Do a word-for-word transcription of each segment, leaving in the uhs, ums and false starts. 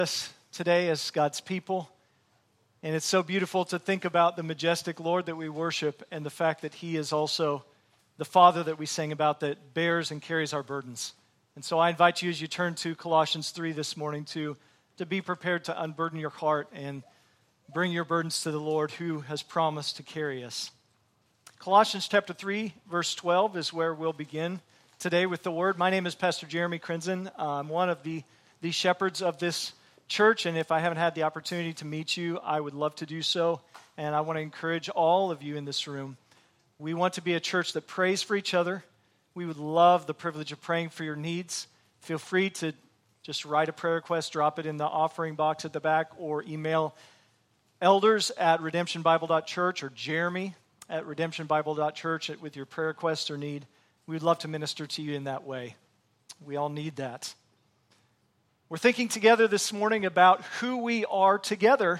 Us today as God's people, and it's so beautiful to think about the majestic Lord that we worship and the fact that He is also the Father that we sang about that bears and carries our burdens. And so I invite you as you turn to Colossians three this morning to, to be prepared to unburden your heart and bring your burdens to the Lord who has promised to carry us. Colossians chapter three, verse twelve is where we'll begin today with the Word. My name is Pastor Jeremy Crinzen. I'm one of the, the shepherds of this church, and if I haven't had the opportunity to meet you, I would love to do so, and I want to encourage all of you in this room. We want to be a church that prays for each other. We would love the privilege of praying for your needs. Feel free to just write a prayer request, drop it in the offering box at the back, or email elders at redemption bible dot church or Jeremy at redemption bible dot church with your prayer request or need. We would love to minister to you in that way. We all need that. We're thinking together this morning about who we are together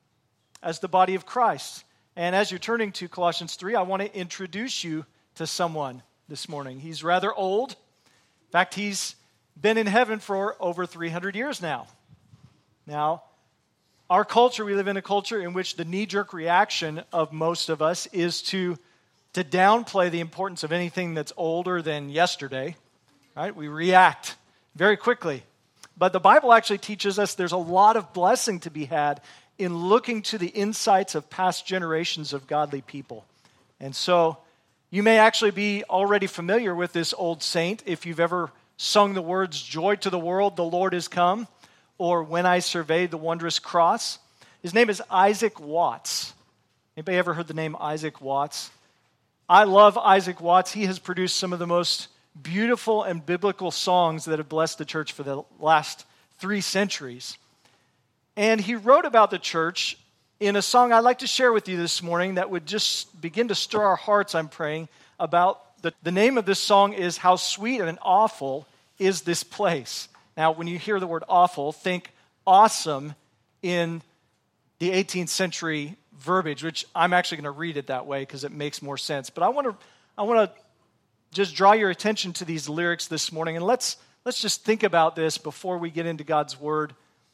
as the body of Christ. And as you're turning to Colossians three, I want to introduce you to someone this morning. He's rather old. In fact, he's been in heaven for over three hundred years now. Now, our culture, we live in a culture in which the knee-jerk reaction of most of us is to, to downplay the importance of anything that's older than yesterday. Right? We react very quickly. But the Bible actually teaches us there's a lot of blessing to be had in looking to the insights of past generations of godly people. And so you may actually be already familiar with this old saint if you've ever sung the words, "Joy to the world, the Lord is come," or "When I surveyed the wondrous cross." His name is Isaac Watts. Anybody ever heard the name Isaac Watts? I love Isaac Watts. He has produced some of the most beautiful and biblical songs that have blessed the church for the last three centuries. And he wrote about the church in a song I'd like to share with you this morning that would just begin to stir our hearts, I'm praying, about the, the name of this song is "How Sweet and Awful is This Place." Now, when you hear the word awful, think awesome in the eighteenth century verbiage, which I'm actually going to read it that way because it makes more sense. But I want to I want to just draw your attention to these lyrics this morning, and let's let's just think about this before we get into God's Word,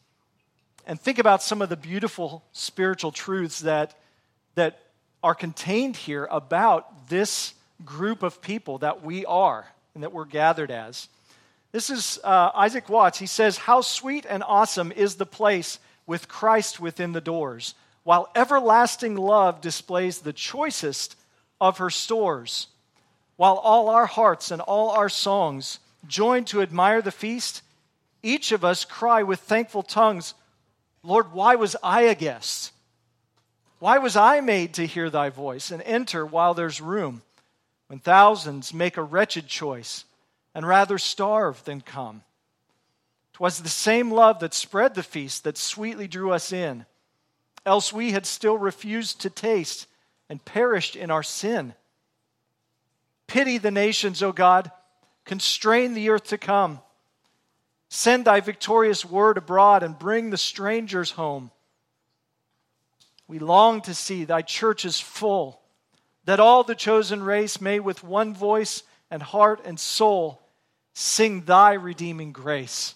and think about some of the beautiful spiritual truths that that are contained here about this group of people that we are and that we're gathered as. This is uh, Isaac Watts. He says, "How sweet and awesome is the place with Christ within the doors, while everlasting love displays the choicest of her stores. While all our hearts and all our songs join to admire the feast, each of us cry with thankful tongues, 'Lord, why was I a guest? Why was I made to hear thy voice and enter while there's room, when thousands make a wretched choice and rather starve than come? 'Twas the same love that spread the feast that sweetly drew us in, else we had still refused to taste and perished in our sin. Pity the nations, O God, constrain the earth to come. Send thy victorious word abroad and bring the strangers home. We long to see thy churches full, that all the chosen race may with one voice and heart and soul sing thy redeeming grace.'"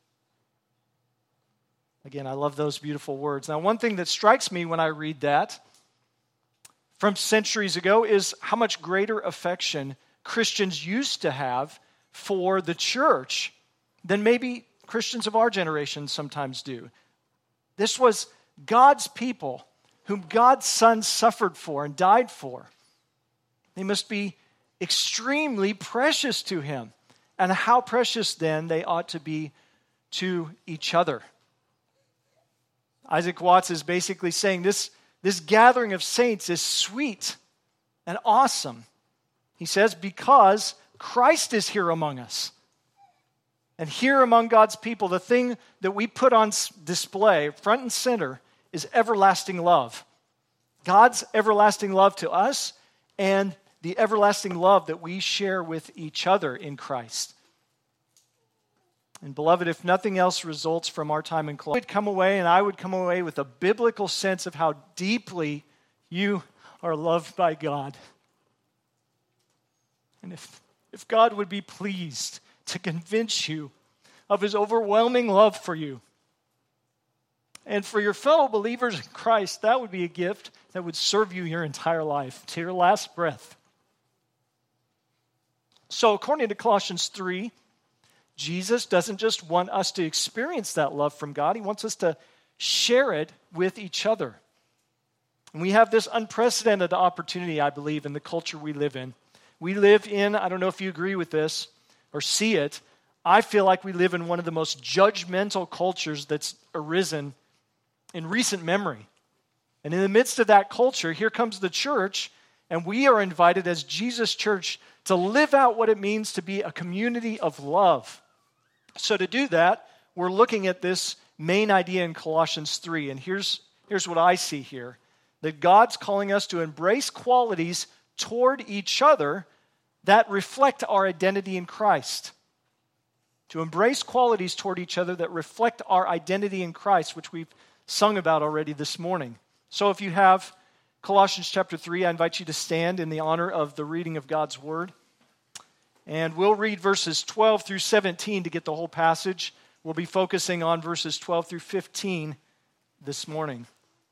Again, I love those beautiful words. Now, one thing that strikes me when I read that from centuries ago is how much greater affection Christians used to have for the church than maybe Christians of our generation sometimes do. This was God's people whom God's Son suffered for and died for. They must be extremely precious to Him. And how precious then they ought to be to each other. Isaac Watts is basically saying this This gathering of saints is sweet and awesome. He says, because Christ is here among us. And here among God's people, the thing that we put on display, front and center, is everlasting love. God's everlasting love to us and the everlasting love that we share with each other in Christ. And beloved, if nothing else results from our time in Colossians, I would come away and I would come away with a biblical sense of how deeply you are loved by God. And if, if God would be pleased to convince you of His overwhelming love for you, And for your fellow believers in Christ, that would be a gift that would serve you your entire life, to your last breath. So according to Colossians three, Jesus doesn't just want us to experience that love from God. He wants us to share it with each other. And we have this unprecedented opportunity, I believe, in the culture we live in. We live in, I don't know if you agree with this or see it, I feel like we live in one of the most judgmental cultures that's arisen in recent memory. And in the midst of that culture, here comes the church, and we are invited as Jesus Church to live out what it means to be a community of love. So to do that, we're looking at this main idea in Colossians three, and here's, here's what I see here. That God's calling us to embrace qualities toward each other that reflect our identity in Christ. To embrace qualities toward each other that reflect our identity in Christ, which we've sung about already this morning. So if you have Colossians chapter three, I invite you to stand in the honor of the reading of God's Word. And we'll read verses twelve through seventeen to get the whole passage. We'll be focusing on verses twelve through fifteen this morning.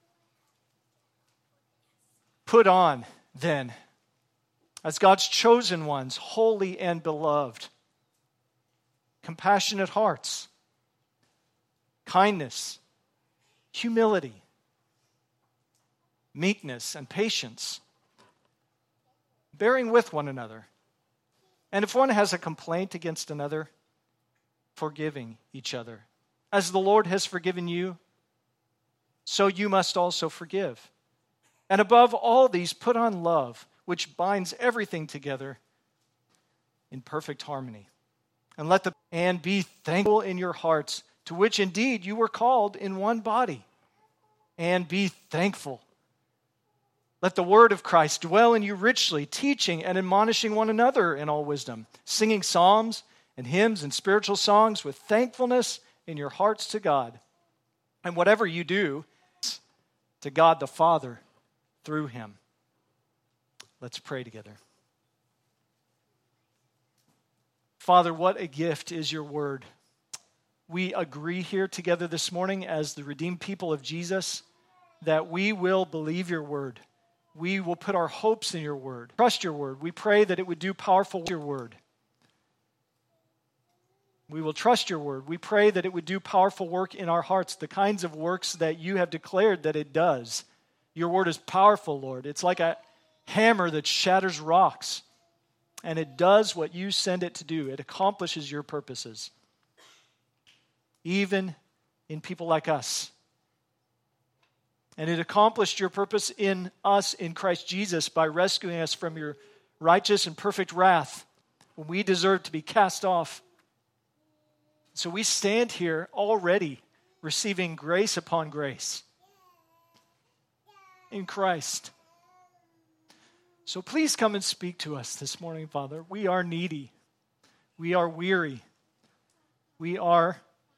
Put on, then, as God's chosen ones, holy and beloved, compassionate hearts, kindness, humility, meekness, and patience, bearing with one another. And if one has a complaint against another, forgiving each other. As the Lord has forgiven you, so you must also forgive. And above all these, put on love, which binds everything together in perfect harmony. And let the and be thankful in your hearts, to which indeed you were called in one body. And be thankful. Let the word of Christ dwell in you richly, teaching and admonishing one another in all wisdom, singing psalms and hymns and spiritual songs with thankfulness in your hearts to God. And whatever you do, to God the Father through him. Let's pray together. Father, what a gift is your word. We agree here together this morning as the redeemed people of Jesus that we will believe your word. We will put our hopes in your word. Trust your word. We pray that it would do powerful work in your word. We will trust your word. We pray that it would do powerful work in our hearts, the kinds of works that you have declared that it does. Your word is powerful, Lord. It's like a hammer that shatters rocks. And it does what you send it to do. It accomplishes your purposes. Even in people like us. And it accomplished your purpose in us in Christ Jesus by rescuing us from your righteous and perfect wrath when we deserve to be cast off. So we stand here already receiving grace upon grace in Christ. So please come and speak to us this morning, Father. We are needy. We are weary. We are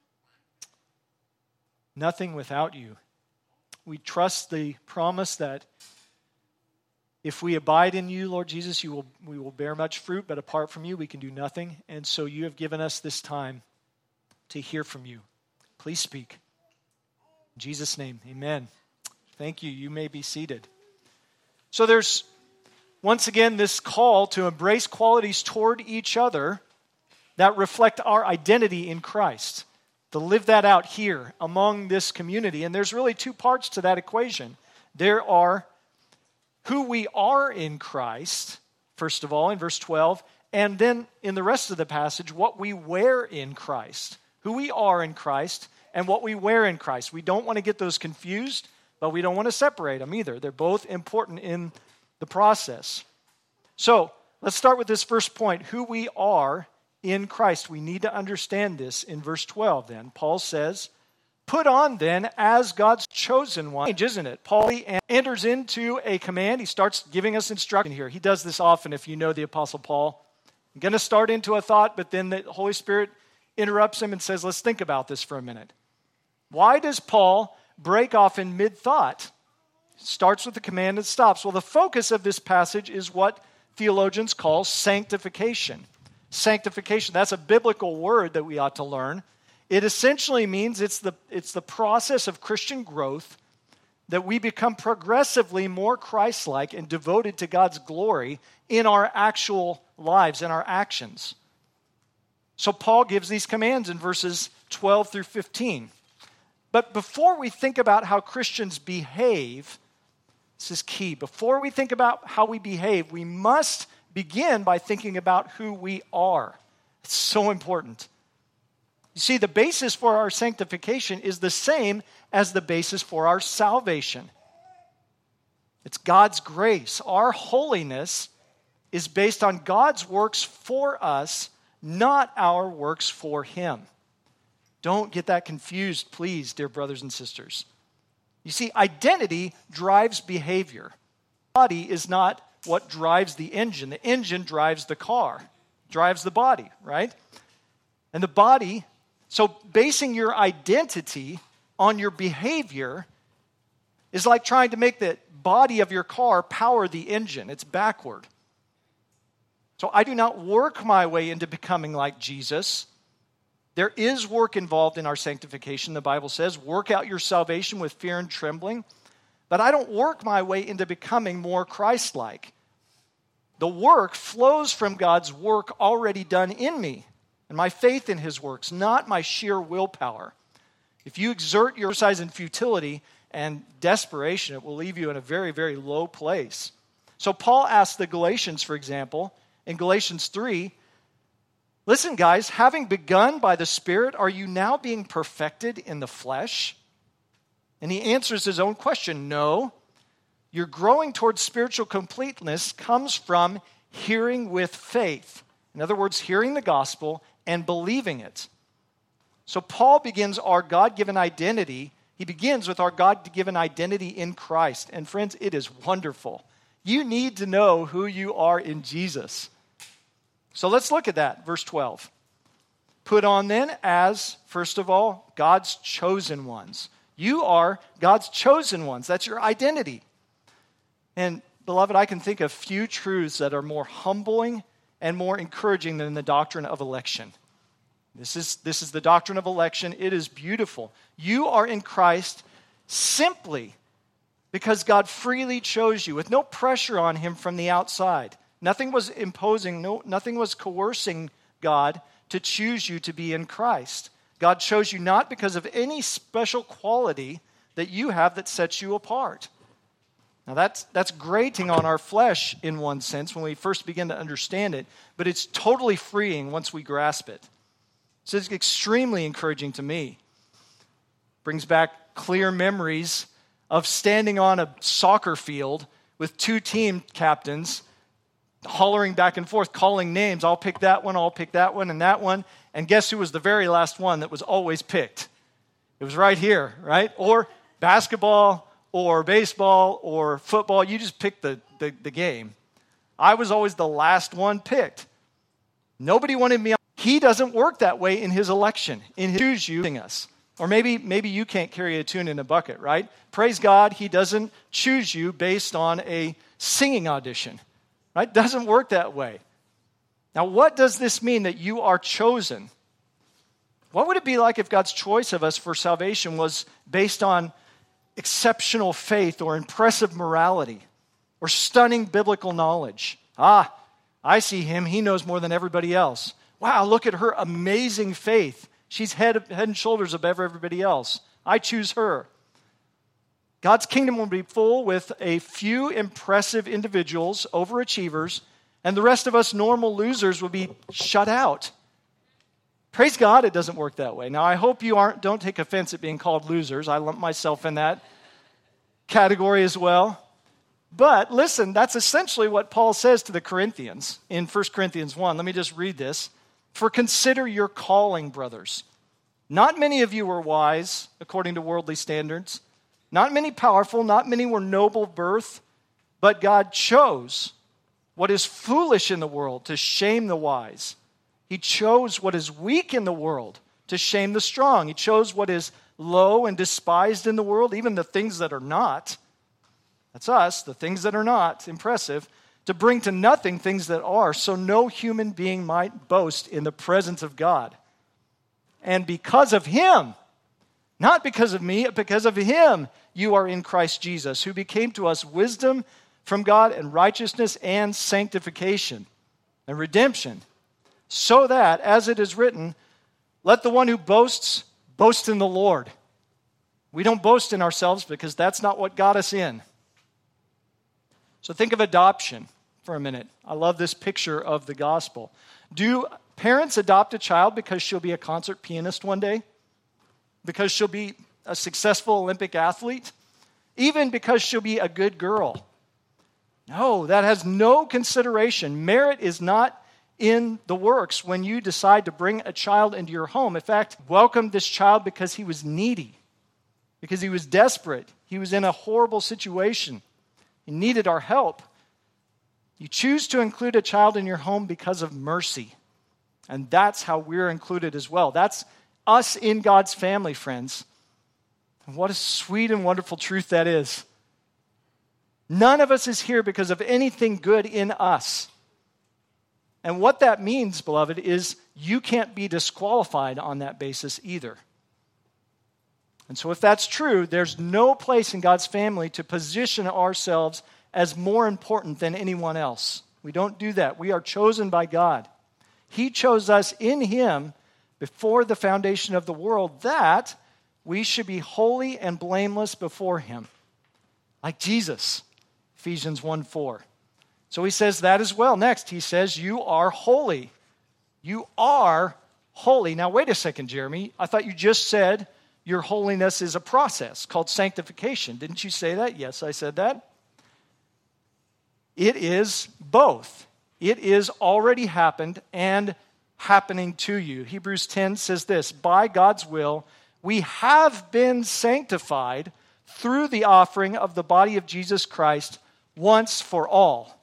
nothing without you. We trust the promise that if we abide in you, Lord Jesus, you will, we will bear much fruit, but apart from you, we can do nothing. And so you have given us this time to hear from you. Please speak. In Jesus' name, amen. Thank you. You may be seated. So there's, once again, this call to embrace qualities toward each other that reflect our identity in Christ. To live that out here among this community. And there's really two parts to that equation. There are who we are in Christ, first of all, in verse twelve, and then in the rest of the passage, what we wear in Christ. Who we are in Christ and what we wear in Christ. We don't want to get those confused, but we don't want to separate them either. They're both important in the process. So, let's start with this first point, who we are in Christ. We need to understand this in verse twelve then. Paul says, put on then as God's chosen one. Isn't it? Paul enters into a command. He starts giving us instruction here. He does this often if you know the Apostle Paul. I'm going to start into a thought, but then the Holy Spirit interrupts him and says, let's think about this for a minute. Why does Paul break off in mid-thought? Starts with the command and stops. Well, the focus of this passage is what theologians call sanctification. Sanctification, that's a biblical word that we ought to learn. It essentially means it's the, it's the process of Christian growth that we become progressively more Christ-like and devoted to God's glory in our actual lives, in our actions. So Paul gives these commands in verses twelve through fifteen. But before we think about how Christians behave, this is key. Before we think about how we behave, we must begin by thinking about who we are. It's so important. You see, the basis for our sanctification is the same as the basis for our salvation. It's God's grace. Our holiness is based on God's works for us, not our works for Him. Don't get that confused, please, dear brothers and sisters. You see, identity drives behavior. The body is not what drives the engine. The engine drives the car, drives the body, right? And the body, so basing your identity on your behavior is like trying to make the body of your car power the engine. It's backward. So I do not work my way into becoming like Jesus. There is work involved in our sanctification, the Bible says. Work out your salvation with fear and trembling. But I don't work my way into becoming more Christ-like. The work flows from God's work already done in me and my faith in His works, not my sheer willpower. If you exert your exercise in futility and desperation, it will leave you in a very, very low place. So Paul asks the Galatians, for example, in Galatians three, listen, guys, having begun by the Spirit, are you now being perfected in the flesh? And he answers his own question, no. Your growing towards spiritual completeness comes from hearing with faith. In other words, hearing the gospel and believing it. So Paul begins our God-given identity. He begins with our God-given identity in Christ. And friends, it is wonderful. You need to know who you are in Jesus. So let's look at that, verse twelve. Put on then as, first of all, God's chosen ones. You are God's chosen ones. That's your identity. And beloved, I can think of few truths that are more humbling and more encouraging than the doctrine of election. This is, this is the doctrine of election. It is beautiful. You are in Christ simply because God freely chose you with no pressure on Him from the outside. Nothing was imposing, no, nothing was coercing God to choose you to be in Christ. God chose you not because of any special quality that you have that sets you apart. Now that's, that's grating on our flesh in one sense when we first begin to understand it, but it's totally freeing once we grasp it. So it's extremely encouraging to me. Brings back clear memories of standing on a soccer field with two team captains hollering back and forth, calling names. I'll pick that one, I'll pick that one, and that one. And guess who was the very last one that was always picked? It was right here, right? Or basketball, or baseball, or football. You just pick the, the, the game. I was always the last one picked. Nobody wanted me on. He doesn't work that way in His election, in His choose using us. Or maybe, maybe you can't carry a tune in a bucket, right? Praise God, He doesn't choose you based on a singing audition. Right? Doesn't work that way. Now, what does this mean that you are chosen? What would it be like if God's choice of us for salvation was based on exceptional faith or impressive morality or stunning biblical knowledge? Ah, I see him. He knows more than everybody else. Wow, look at her amazing faith. She's head, head and shoulders above everybody else. I choose her. God's kingdom will be full with a few impressive individuals, overachievers, and the rest of us normal losers will be shut out. Praise God, it doesn't work that way. Now, I hope you aren't. Don't take offense at being called losers. I lump myself in that category as well. But listen, that's essentially what Paul says to the Corinthians in First Corinthians one. Let me just read this. For consider your calling, brothers. Not many of you were wise according to worldly standards. Not many powerful, not many were noble birth, but God chose what is foolish in the world to shame the wise. He chose what is weak in the world to shame the strong. He chose what is low and despised in the world, even the things that are not. That's us, the things that are not impressive, to bring to nothing things that are, so no human being might boast in the presence of God. And because of him, not because of me, but because of him, you are in Christ Jesus, who became to us wisdom from God and righteousness and sanctification and redemption, so that, as it is written, let the one who boasts, boast in the Lord. We don't boast in ourselves because that's not what got us in. So think of adoption for a minute. I love this picture of the gospel. Do parents adopt a child because she'll be a concert pianist one day? Because she'll be a successful Olympic athlete? Even because she'll be a good girl? No, that has no consideration. Merit is not in the works when you decide to bring a child into your home. In fact, welcome this child because he was needy, because he was desperate. He was in a horrible situation. He needed our help. You choose to include a child in your home because of mercy. And that's how we're included as well. That's us in God's family, friends. And what a sweet and wonderful truth that is. None of us is here because of anything good in us. And what that means, beloved, is you can't be disqualified on that basis either. And so if that's true, there's no place in God's family to position ourselves as more important than anyone else. We don't do that. We are chosen by God. He chose us in him before the foundation of the world that we should be holy and blameless before him, like Jesus, Ephesians one four. So he says that as well. Next, he says, you are holy. You are holy. Now, wait a second, Jeremy. I thought you just said your holiness is a process called sanctification. Didn't you say that? Yes, I said that. It is both. It is already happened and happening to you. Hebrews ten says this, by God's will, we have been sanctified through the offering of the body of Jesus Christ once for all.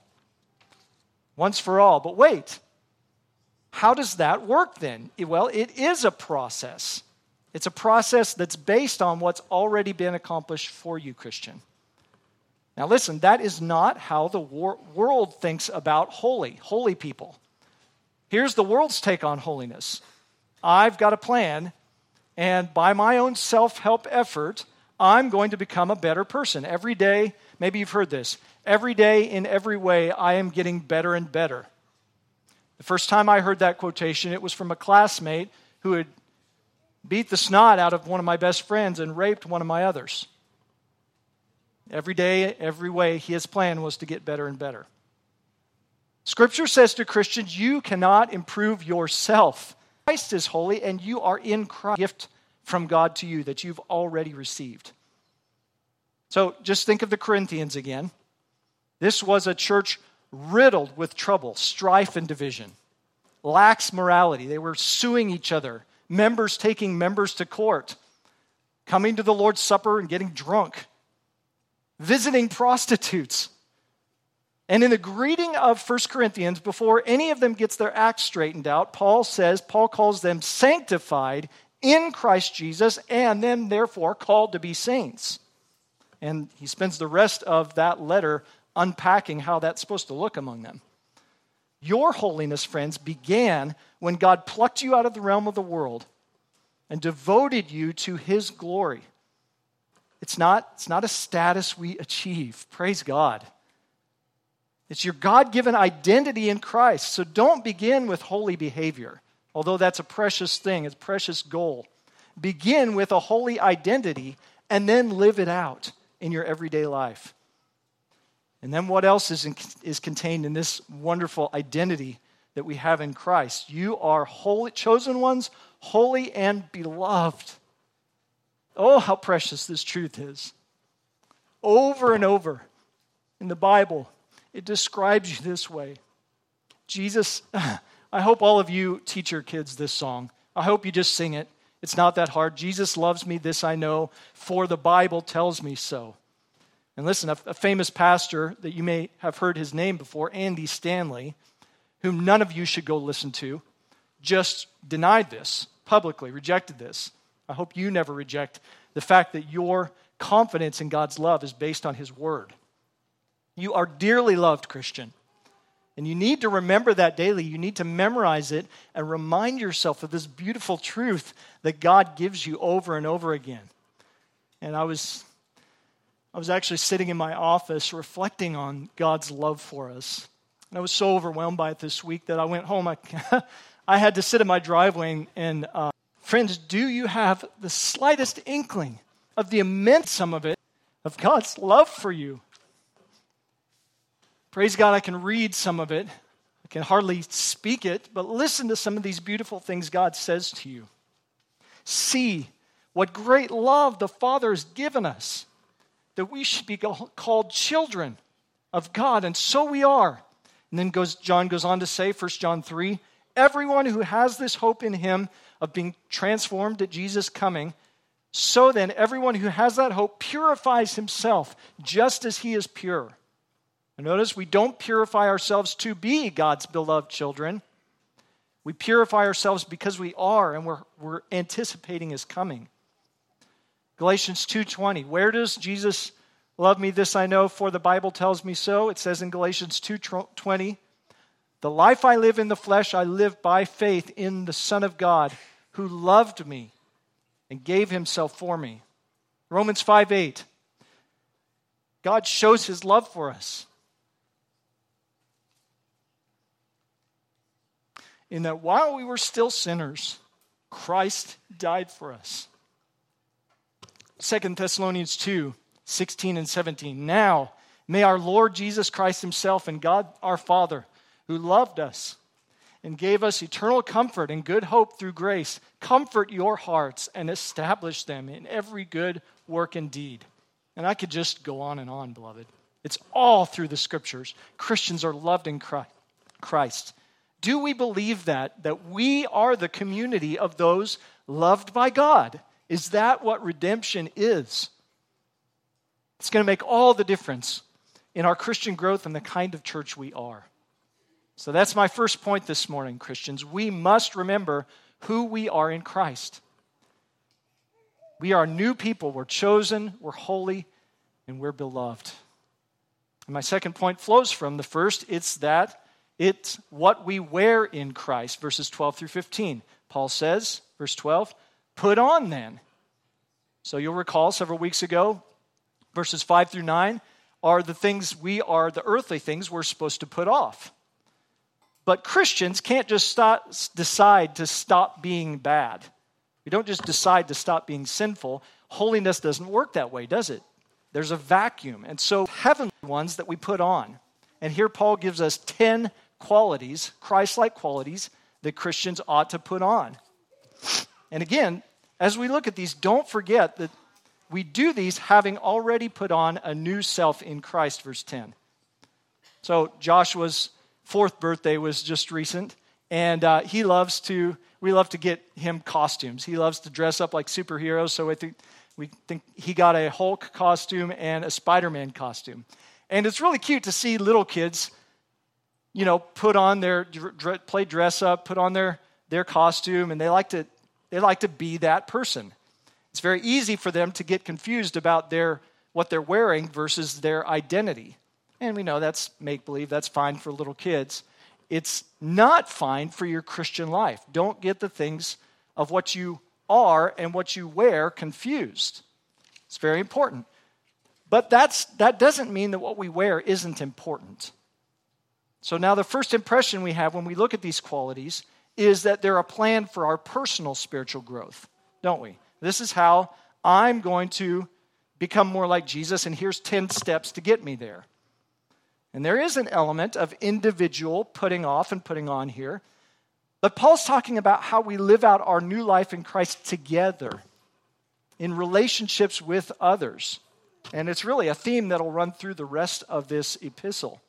Once for all. But wait, how does that work then? Well, it is a process. It's a process that's based on what's already been accomplished for you, Christian. Now listen, that is not how the wor- world thinks about holy, holy people. Here's the world's take on holiness. I've got a plan, and by my own self-help effort, I'm going to become a better person. Every day, maybe you've heard this, every day in every way, I am getting better and better. The first time I heard that quotation, it was from a classmate who had beat the snot out of one of my best friends and raped one of my others. Every day, every way, his plan was to get better and better. Scripture says to Christians, you cannot improve yourself. Christ is holy, and you are in Christ, a gift from God to you that you've already received. So just think of the Corinthians again. This was a church riddled with trouble, strife, and division. Lax morality. They were suing each other. Members taking members to court. Coming to the Lord's Supper and getting drunk. Visiting prostitutes. And in the greeting of First Corinthians, before any of them gets their act straightened out, Paul says, Paul calls them sanctified in Christ Jesus, and then therefore called to be saints. And he spends the rest of that letter unpacking how that's supposed to look among them. Your holiness, friends, began when God plucked you out of the realm of the world and devoted you to his glory. It's not, it's not a status we achieve. Praise God. It's your God-given identity in Christ. So don't begin with holy behavior, although that's a precious thing, it's a precious goal. Begin with a holy identity and then live it out in your everyday life. And then what else is, in, is contained in this wonderful identity that we have in Christ? You are holy, chosen ones, holy and beloved. Oh, how precious this truth is. Over and over in the Bible, it describes you this way. Jesus, I hope all of you teach your kids this song. I hope you just sing it. It's not that hard. Jesus loves me, this I know, for the Bible tells me so. And listen, a, a famous pastor that you may have heard his name before, Andy Stanley, whom none of you should go listen to, just denied this publicly, rejected this. I hope you never reject the fact that your confidence in God's love is based on his word. You are dearly loved, Christian. And you need to remember that daily. You need to memorize it and remind yourself of this beautiful truth that God gives you over and over again. And I was, I was actually sitting in my office reflecting on God's love for us. And I was so overwhelmed by it this week that I went home. I, I had to sit in my driveway and, and uh, friends, do you have the slightest inkling of the immense sum of it, of God's love for you? Praise God, I can read some of it. I can hardly speak it, but listen to some of these beautiful things God says to you. See what great love the Father has given us, that we should be called children of God, and so we are. And then goes, John goes on to say, First John three, everyone who has this hope in him of being transformed at Jesus' coming, so then everyone who has that hope purifies himself just as he is pure. And notice, we don't purify ourselves to be God's beloved children. We purify ourselves because we are, and we're, we're anticipating his coming. Galatians two twenty, where does Jesus love me? This I know, for the Bible tells me so. It says in Galatians two twenty, the life I live in the flesh, I live by faith in the Son of God, who loved me and gave himself for me. Romans five eight, God shows his love for us, in that while we were still sinners, Christ died for us. Second Thessalonians two sixteen and seventeen. Now, may our Lord Jesus Christ himself and God our Father, who loved us and gave us eternal comfort and good hope through grace, comfort your hearts and establish them in every good work and deed. And I could just go on and on, beloved. It's all through the scriptures. Christians are loved in Christ. Do we believe that, that we are the community of those loved by God? Is that what redemption is? It's going to make all the difference in our Christian growth and the kind of church we are. So that's my first point this morning, Christians. We must remember who we are in Christ. We are new people. We're chosen, we're holy, and we're beloved. And my second point flows from the first. It's that it's what we wear in Christ, verses twelve through fifteen. Paul says, verse twelve, put on then. So you'll recall several weeks ago, verses five through nine are the things we are, the earthly things we're supposed to put off. But Christians can't just stop, decide to stop being bad. We don't just decide to stop being sinful. Holiness doesn't work that way, does it? There's a vacuum. And so heavenly ones that we put on. And here Paul gives us ten qualities, Christ-like qualities, that Christians ought to put on. And again, as we look at these, don't forget that we do these having already put on a new self in Christ, verse ten. So Joshua's fourth birthday was just recent, and uh, he loves to, we love to get him costumes. He loves to dress up like superheroes, so I think we think he got a Hulk costume and a Spider-Man costume. And it's really cute to see little kids, you know, put on their, play dress up, put on their, their costume, and they like to, they like to be that person. It's very easy for them to get confused about their what they're wearing versus their identity. And we know that's make-believe, that's fine for little kids. It's not fine for your Christian life. Don't get the things of what you are and what you wear confused. It's very important. But that's that doesn't mean that what we wear isn't important. So now the first impression we have when we look at these qualities is that they're a plan for our personal spiritual growth, don't we? This is how I'm going to become more like Jesus, and here's ten steps to get me there. And there is an element of individual putting off and putting on here. But Paul's talking about how we live out our new life in Christ together, in relationships with others. And it's really a theme that'll run through the rest of this epistle.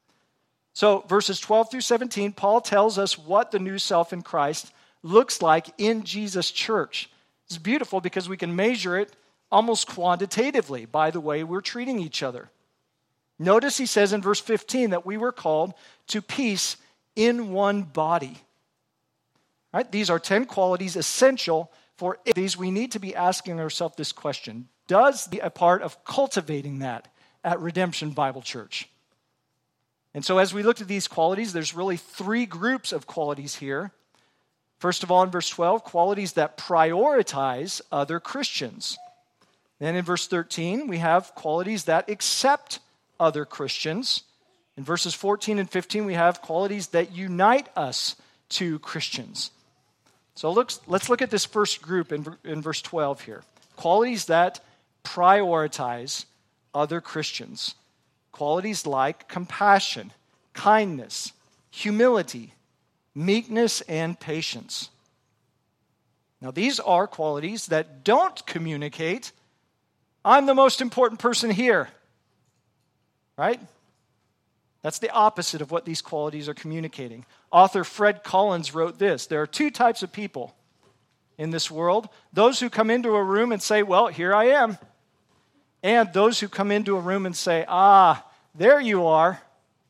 So verses twelve through seventeen, Paul tells us what the new self in Christ looks like in Jesus' church. It's beautiful because we can measure it almost quantitatively by the way we're treating each other. Notice he says in verse fifteen that we were called to peace in one body. Right? These are ten qualities essential for these. We need to be asking ourselves this question. Does the a part of cultivating that at Redemption Bible Church? And so as we looked at these qualities, there's really three groups of qualities here. First of all, in verse twelve, qualities that prioritize other Christians. Then in verse thirteen, we have qualities that accept other Christians. In verses fourteen and fifteen, we have qualities that unite us to Christians. So let's, let's look at this first group in, in verse twelve here. Qualities that prioritize other Christians. Qualities like compassion, kindness, humility, meekness, and patience. Now, these are qualities that don't communicate, I'm the most important person here. Right? That's the opposite of what these qualities are communicating. Author Fred Collins wrote this: there are two types of people in this world. Those who come into a room and say, well, here I am. And those who come into a room and say, ah, there you are.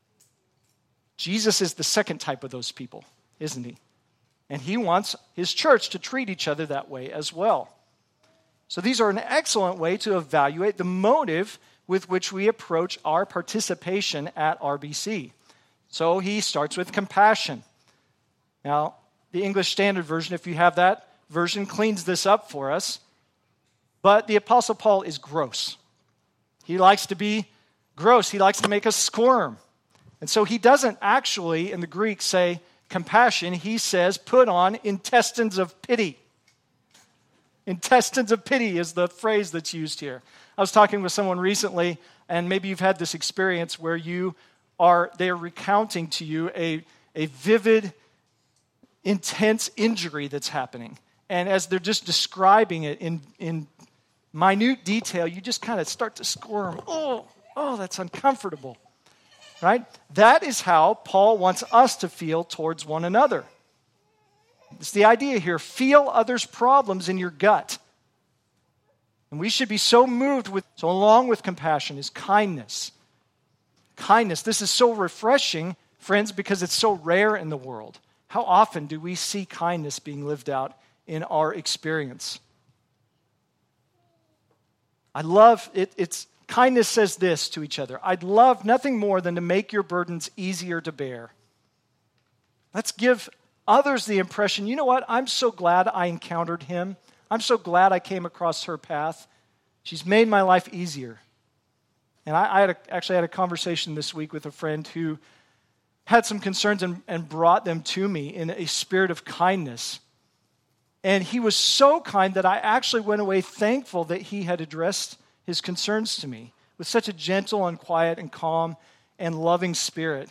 Jesus is the second type of those people, isn't he? And he wants his church to treat each other that way as well. So these are an excellent way to evaluate the motive with which we approach our participation at R B C. So he starts with compassion. Now, the English Standard Version, if you have that version, cleans this up for us. But the Apostle Paul is gross. He likes to be gross. He likes to make us squirm. And so he doesn't actually, in the Greek, say compassion. He says, put on intestines of pity. Intestines of pity is the phrase that's used here. I was talking with someone recently, and maybe you've had this experience where you are, they are recounting to you a, a vivid, intense injury that's happening. And as they're just describing it in, in minute detail, you just kind of start to squirm. Oh, oh, that's uncomfortable. Right? That is how Paul wants us to feel towards one another. It's the idea here. Feel others' problems in your gut. And we should be so moved with, so along with compassion is kindness. Kindness, this is so refreshing, friends, because it's so rare in the world. How often do we see kindness being lived out in our experience? I love it. It's kindness says this to each other: I'd love nothing more than to make your burdens easier to bear. Let's give others the impression, you know what? I'm so glad I encountered him. I'm so glad I came across her path. She's made my life easier. And I, I had a, actually had a conversation this week with a friend who had some concerns and, and brought them to me in a spirit of kindness. And he was so kind that I actually went away thankful that he had addressed his concerns to me with such a gentle and quiet and calm and loving spirit.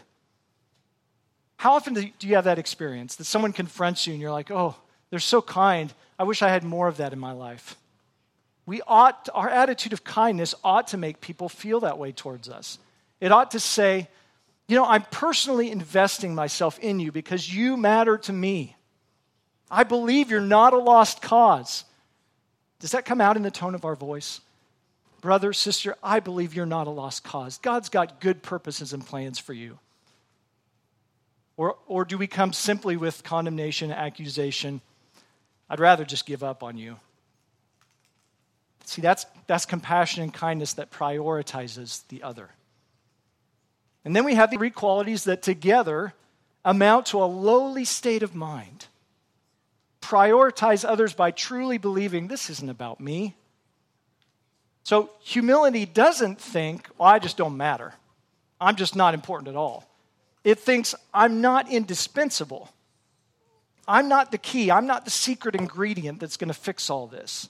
How often do you have that experience, that someone confronts you and you're like, oh, they're so kind. I wish I had more of that in my life. We ought, our attitude of kindness ought to make people feel that way towards us. It ought to say, you know, I'm personally investing myself in you because you matter to me. I believe you're not a lost cause. Does that come out in the tone of our voice? Brother, sister, I believe you're not a lost cause. God's got good purposes and plans for you. Or, or do we come simply with condemnation, accusation? I'd rather just give up on you. See, that's, that's compassion and kindness that prioritizes the other. And then we have the three qualities that together amount to a lowly state of mind. Prioritize others by truly believing this isn't about me. So humility doesn't think, oh, I just don't matter. I'm just not important at all. It thinks, I'm not indispensable. I'm not the key. I'm not the secret ingredient that's going to fix all this.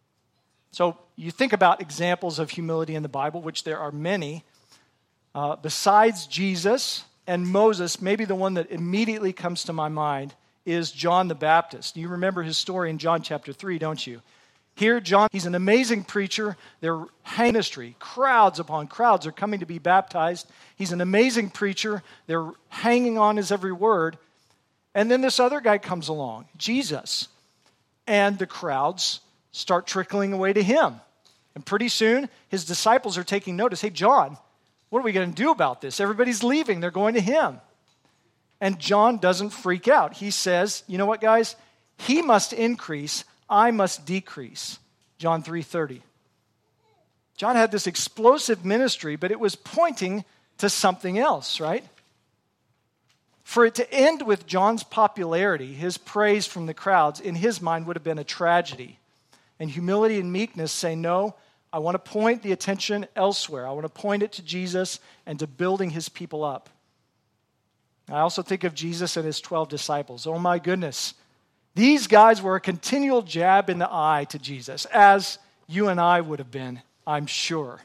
So you think about examples of humility in the Bible, which there are many. Uh, besides Jesus and Moses, maybe the one that immediately comes to my mind is John the Baptist. You remember his story in John chapter three, don't you? Here, John, he's an amazing preacher. They're ministry. Crowds upon crowds are coming to be baptized. He's an amazing preacher. They're hanging on his every word. And then this other guy comes along, Jesus. And the crowds start trickling away to him. And pretty soon, his disciples are taking notice. Hey, John, what are we going to do about this? Everybody's leaving. They're going to him. And John doesn't freak out. He says, you know what, guys? He must increase. I must decrease. John three thirty. John had this explosive ministry, but it was pointing to something else, right? For it to end with John's popularity, his praise from the crowds, in his mind would have been a tragedy. And humility and meekness say, no, I want to point the attention elsewhere. I want to point it to Jesus and to building his people up. I also think of Jesus and his twelve disciples. Oh my goodness. These guys were a continual jab in the eye to Jesus, as you and I would have been, I'm sure.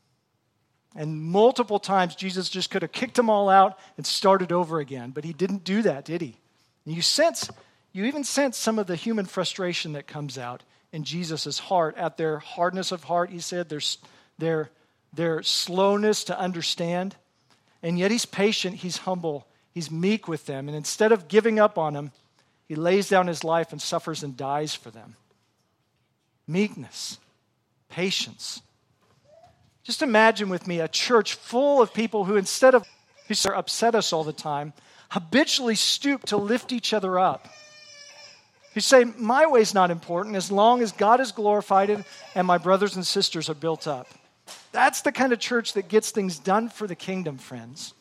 And multiple times, Jesus just could have kicked them all out and started over again. But he didn't do that, did he? And you sense, you even sense some of the human frustration that comes out in Jesus' heart at their hardness of heart, he said, their, their, their slowness to understand. And yet he's patient, he's humble, he's meek with them. And instead of giving up on them, he lays down his life and suffers and dies for them. Meekness, patience. Just imagine with me a church full of people who, instead of who upset us all the time, habitually stoop to lift each other up. Who say, my way's not important as long as God is glorified and my brothers and sisters are built up. That's the kind of church that gets things done for the kingdom, friends.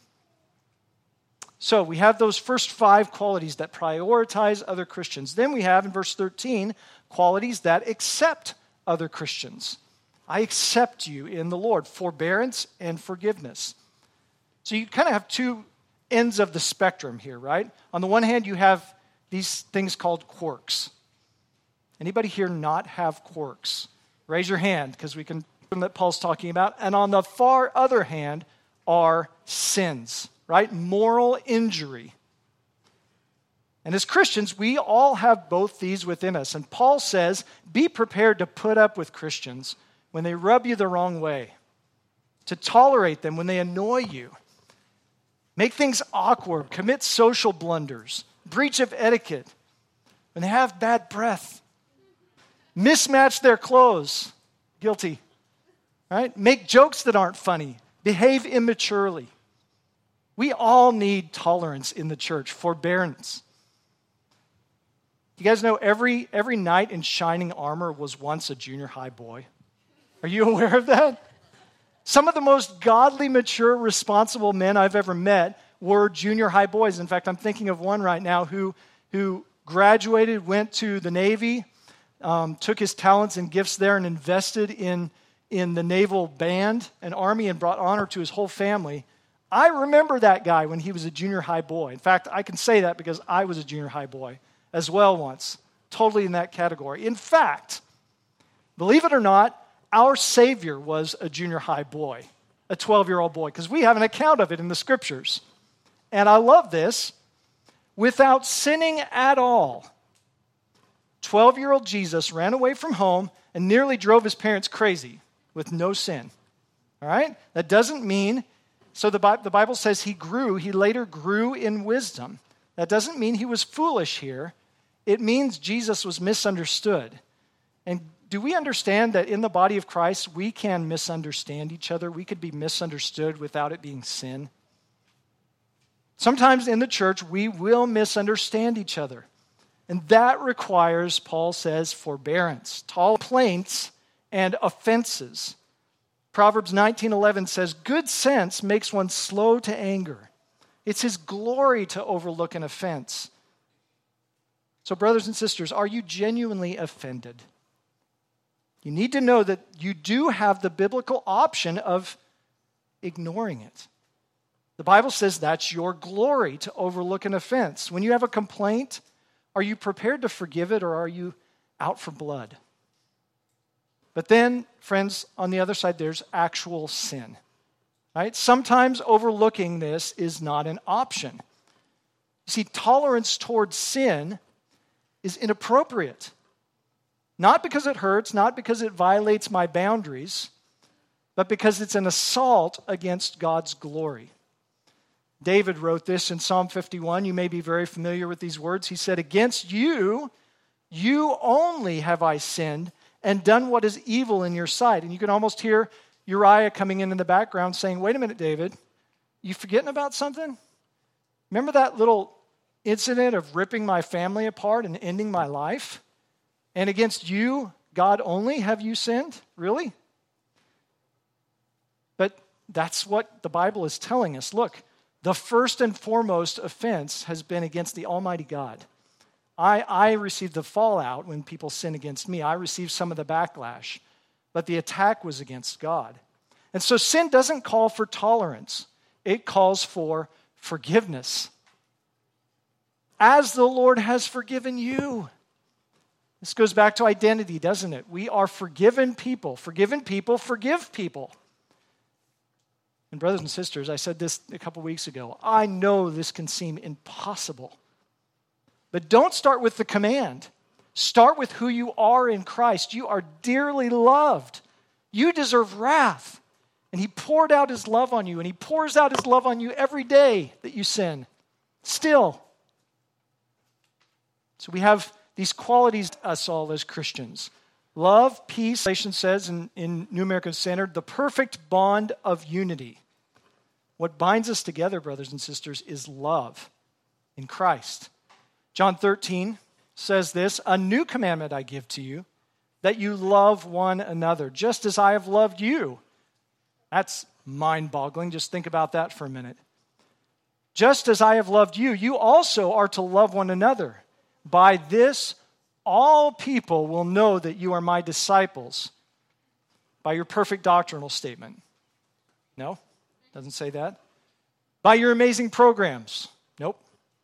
So we have those first five qualities that prioritize other Christians. Then we have, in verse thirteen, qualities that accept other Christians. I accept you in the Lord, forbearance and forgiveness. So you kind of have two ends of the spectrum here, right? On the one hand, you have these things called quirks. Anybody here not have quirks? Raise your hand, because we can that Paul's talking about. And on the far other hand are sins, right? Moral injury. And as Christians, we all have both these within us. And Paul says, be prepared to put up with Christians when they rub you the wrong way, to tolerate them when they annoy you, make things awkward, commit social blunders, breach of etiquette, when they have bad breath, mismatch their clothes, guilty, right? Make jokes that aren't funny, behave immaturely. We all need tolerance in the church, forbearance. You guys know every, every knight in shining armor was once a junior high boy. Are you aware of that? Some of the most godly, mature, responsible men I've ever met were junior high boys. In fact, I'm thinking of one right now who, who graduated, went to the Navy, um, took his talents and gifts there and invested in, in the naval band and army and brought honor to his whole family. I remember that guy when he was a junior high boy. In fact, I can say that because I was a junior high boy as well once, totally in that category. In fact, believe it or not, our Savior was a junior high boy, a twelve-year-old boy, because we have an account of it in the Scriptures. And I love this. Without sinning at all, twelve-year-old Jesus ran away from home and nearly drove his parents crazy with no sin. All right? That doesn't mean, so the Bible, the Bible says he grew, he later grew in wisdom. That doesn't mean he was foolish here. It means Jesus was misunderstood. And do we understand that in the body of Christ, we can misunderstand each other? We could be misunderstood without it being sin. Sometimes in the church, we will misunderstand each other. And that requires, Paul says, forbearance, tall complaints, and offenses. Proverbs nineteen eleven says, good sense makes one slow to anger. It's his glory to overlook an offense. So brothers and sisters, are you genuinely offended? You need to know that you do have the biblical option of ignoring it. The Bible says that's your glory to overlook an offense. When you have a complaint, are you prepared to forgive it or are you out for blood? But then, friends, on the other side, there's actual sin. Right? Sometimes overlooking this is not an option. You see, tolerance towards sin is inappropriate. Not because it hurts, not because it violates my boundaries, but because it's an assault against God's glory. David wrote this in Psalm fifty-one. You may be very familiar with these words. He said, against you, you only have I sinned and done what is evil in your sight. And you can almost hear Uriah coming in in the background saying, wait a minute, David, you forgetting about something? Remember that little incident of ripping my family apart and ending my life? And against you, God only, have you sinned? Really? But that's what the Bible is telling us. Look, the first and foremost offense has been against the Almighty God. I, I received the fallout when people sin against me. I received some of the backlash, but the attack was against God. And so sin doesn't call for tolerance. It calls for forgiveness. As the Lord has forgiven you. This goes back to identity, doesn't it? We are forgiven people. Forgiven people forgive people. And brothers and sisters, I said this a couple weeks ago. I know this can seem impossible. But don't start with the command. Start with who you are in Christ. You are dearly loved. You deserve wrath. And he poured out his love on you, and he pours out his love on you every day that you sin. Still. So we have these qualities, us all as Christians. Love, peace, Galatians says in, in New American Standard, the perfect bond of unity. What binds us together, brothers and sisters, is love in Christ. John thirteen says this, a new commandment I give to you, that you love one another, just as I have loved you. That's mind-boggling. Just think about that for a minute. Just as I have loved you, you also are to love one another. By this, all people will know that you are my disciples, by your perfect doctrinal statement. No, doesn't say that. By your amazing programs. Nope.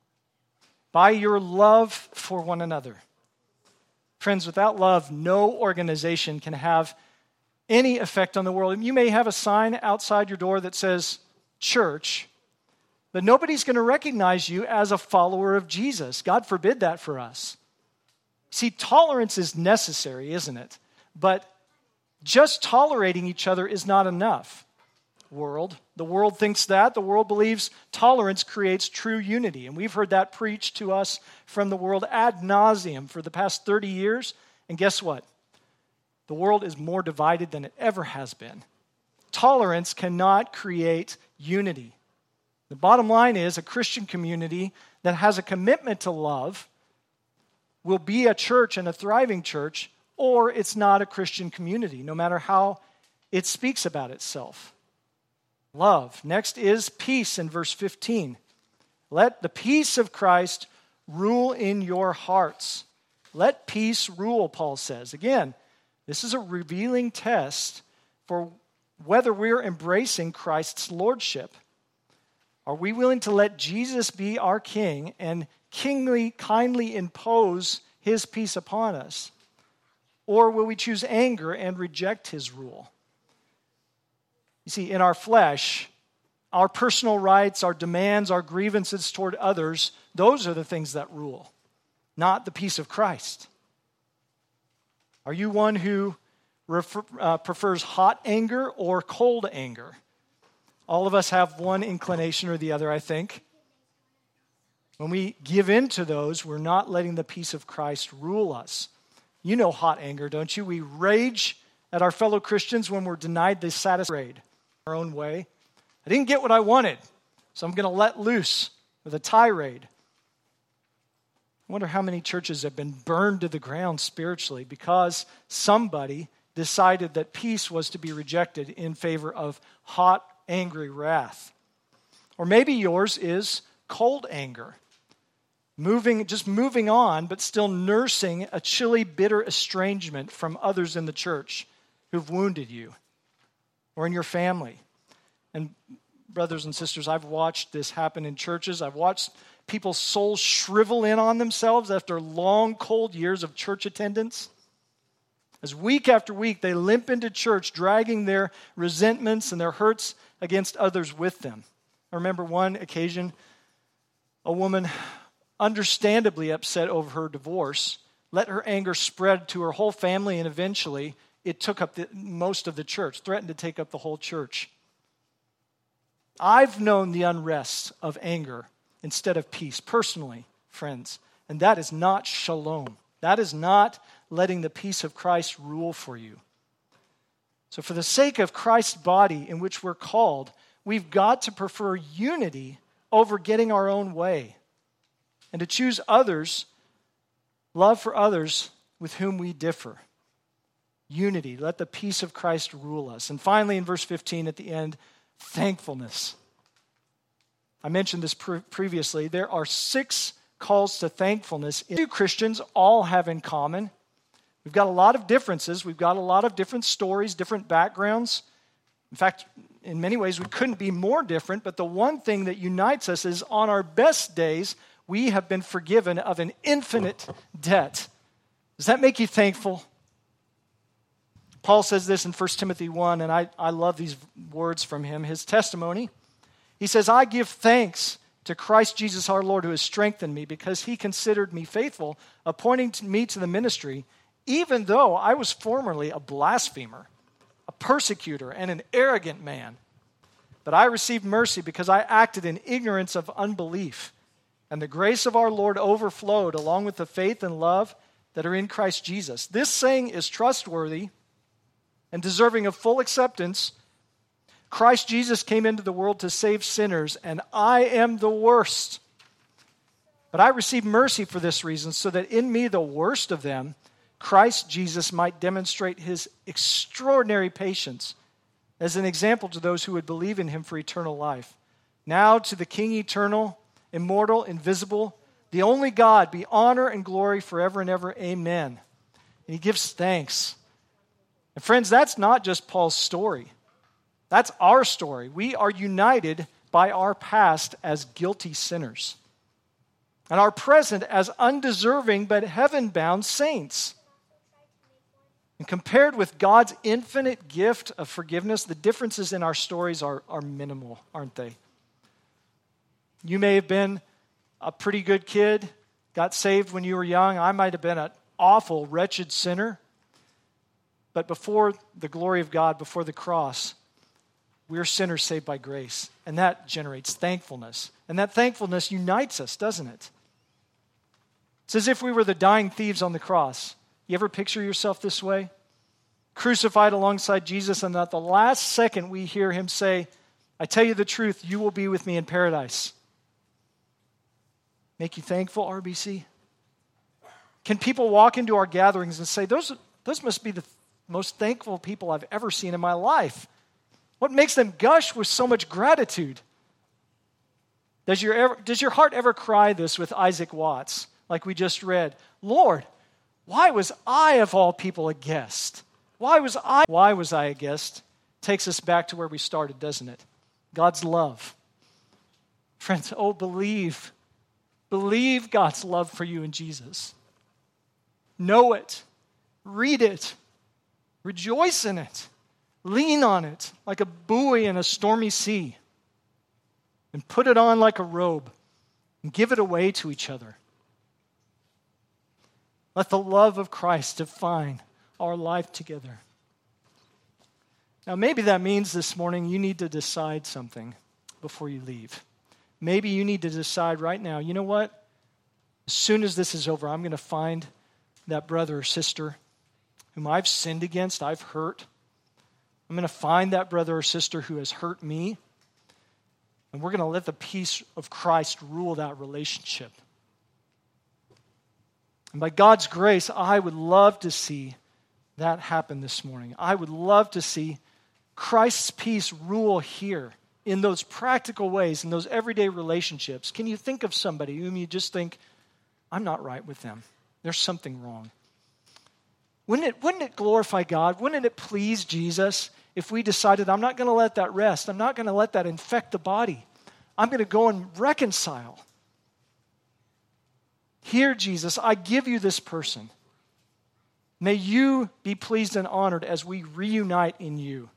By your love for one another. Friends, without love, no organization can have any effect on the world. You may have a sign outside your door that says church, but nobody's going to recognize you as a follower of Jesus. God forbid that for us. See, tolerance is necessary, isn't it? But just tolerating each other is not enough. World. The world thinks that. The world believes tolerance creates true unity. And we've heard that preached to us from the world ad nauseum for the past thirty years. And guess what? The world is more divided than it ever has been. Tolerance cannot create unity. The bottom line is a Christian community that has a commitment to love will be a church and a thriving church, or it's not a Christian community, no matter how it speaks about itself. Love. Next is peace in verse fifteen. Let the peace of Christ rule in your hearts. Let peace rule, Paul says. Again, this is a revealing test for whether we're embracing Christ's lordship. Are we willing to let Jesus be our king and kingly, kindly impose his peace upon us? Or will we choose anger and reject his rule? You see, in our flesh, our personal rights, our demands, our grievances toward others, those are the things that rule, not the peace of Christ. Are you one who refer, uh, prefers hot anger or cold anger? All of us have one inclination or the other, I think. When we give in to those, we're not letting the peace of Christ rule us. You know hot anger, don't you? We rage at our fellow Christians when we're denied the satisfaction our own way. I didn't get what I wanted, so I'm going to let loose with a tirade. I wonder how many churches have been burned to the ground spiritually because somebody decided that peace was to be rejected in favor of hot, angry wrath. Or maybe yours is cold anger. Moving, just moving on, but still nursing a chilly, bitter estrangement from others in the church who've wounded you or in your family. And brothers and sisters, I've watched this happen in churches. I've watched people's souls shrivel in on themselves after long, cold years of church attendance. As week after week, they limp into church, dragging their resentments and their hurts against others with them. I remember one occasion, a woman, understandably upset over her divorce, let her anger spread to her whole family, and eventually it took up the, most of the church, threatened to take up the whole church. I've known the unrest of anger instead of peace, personally, friends. And that is not shalom. That is not letting the peace of Christ rule for you. So for the sake of Christ's body in which we're called, we've got to prefer unity over getting our own way. And to choose others, love for others with whom we differ. Unity, let the peace of Christ rule us. And finally in verse fifteen at the end, thankfulness. I mentioned this pre- previously. There are six calls to thankfulness. Two Christians all have in common. We've got a lot of differences. We've got a lot of different stories, different backgrounds. In fact, in many ways, we couldn't be more different, but the one thing that unites us is on our best days, we have been forgiven of an infinite debt. Does that make you thankful? Paul says this in First Timothy one, and I, I love these words from him, his testimony. He says, I give thanks to Christ Jesus our Lord who has strengthened me because he considered me faithful, appointing me to the ministry, even though I was formerly a blasphemer, a persecutor, and an arrogant man. But I received mercy because I acted in ignorance of unbelief. And the grace of our Lord overflowed along with the faith and love that are in Christ Jesus. This saying is trustworthy and deserving of full acceptance. Christ Jesus came into the world to save sinners, and I am the worst. But I received mercy for this reason, so that in me, the worst of them, Christ Jesus might demonstrate his extraordinary patience as an example to those who would believe in him for eternal life. Now to the King eternal, immortal, invisible, the only God, be honor and glory forever and ever. Amen. And he gives thanks. And friends, that's not just Paul's story. That's our story. We are united by our past as guilty sinners, and our present as undeserving but heaven-bound saints. And compared with God's infinite gift of forgiveness, the differences in our stories are, are minimal, aren't they? You may have been a pretty good kid, got saved when you were young. I might have been an awful, wretched sinner. But before the glory of God, before the cross, we're sinners saved by grace. And that generates thankfulness. And that thankfulness unites us, doesn't it? It's as if we were the dying thieves on the cross. You ever picture yourself this way? Crucified alongside Jesus, and at the last second we hear him say, I tell you the truth, you will be with me in paradise. Make you thankful, R B C? Can people walk into our gatherings and say, those, those must be the most thankful people I've ever seen in my life? What makes them gush with so much gratitude? Does your, ever, does your heart ever cry this with Isaac Watts, like we just read? Lord, why was I, of all people, a guest? Why was I, why was I a guest? Takes us back to where we started, doesn't it? God's love. Friends, oh, believe. Believe God's love for you in Jesus. Know it. Read it. Rejoice in it. Lean on it like a buoy in a stormy sea. And put it on like a robe. And give it away to each other. Let the love of Christ define our life together. Now, maybe that means this morning you need to decide something before you leave. Maybe you need to decide right now, you know what? As soon as this is over, I'm going to find that brother or sister whom I've sinned against, I've hurt. I'm going to find that brother or sister who has hurt me, and we're going to let the peace of Christ rule that relationship. And by God's grace, I would love to see that happen this morning. I would love to see Christ's peace rule here in those practical ways, in those everyday relationships. Can you think of somebody whom you just think, I'm not right with them. There's something wrong. Wouldn't it, wouldn't it glorify God? Wouldn't it please Jesus if we decided, I'm not going to let that rest. I'm not going to let that infect the body. I'm going to go and reconcile. Here, Jesus, I give you this person. May you be pleased and honored as we reunite in you.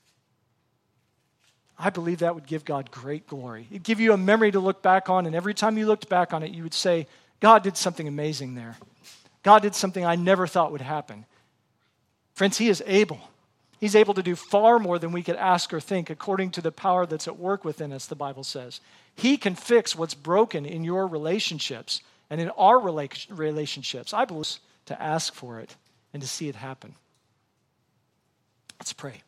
I believe that would give God great glory. It'd give you a memory to look back on, and every time you looked back on it, you would say, God did something amazing there. God did something I never thought would happen. Friends, he is able. He's able to do far more than we could ask or think according to the power that's at work within us, the Bible says. He can fix what's broken in your relationships and in our relationships. I believe to ask for it and to see it happen. Let's pray.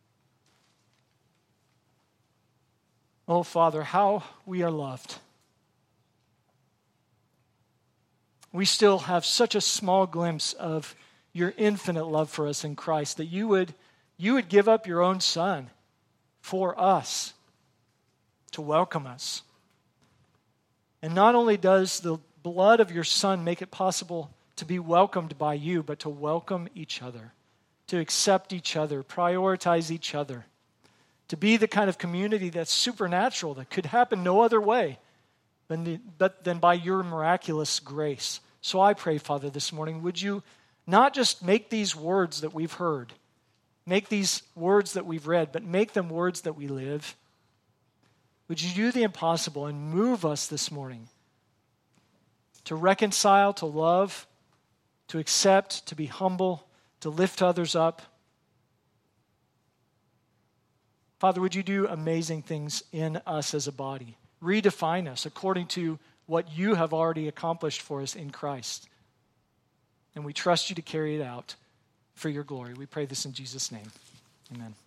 Oh, Father, how we are loved. We still have such a small glimpse of your infinite love for us in Christ that you would, you would give up your own son for us, to welcome us. And not only does the blood of your Son make it possible to be welcomed by you, but to welcome each other, to accept each other, prioritize each other, to be the kind of community that's supernatural, that could happen no other way than, the, but, than by your miraculous grace. So I pray, Father, this morning, would you not just make these words that we've heard, make these words that we've read, but make them words that we live. Would you do the impossible and move us this morning to reconcile, to love, to accept, to be humble, to lift others up? Father, would you do amazing things in us as a body? Redefine us according to what you have already accomplished for us in Christ. And we trust you to carry it out for your glory. We pray this in Jesus' name. Amen.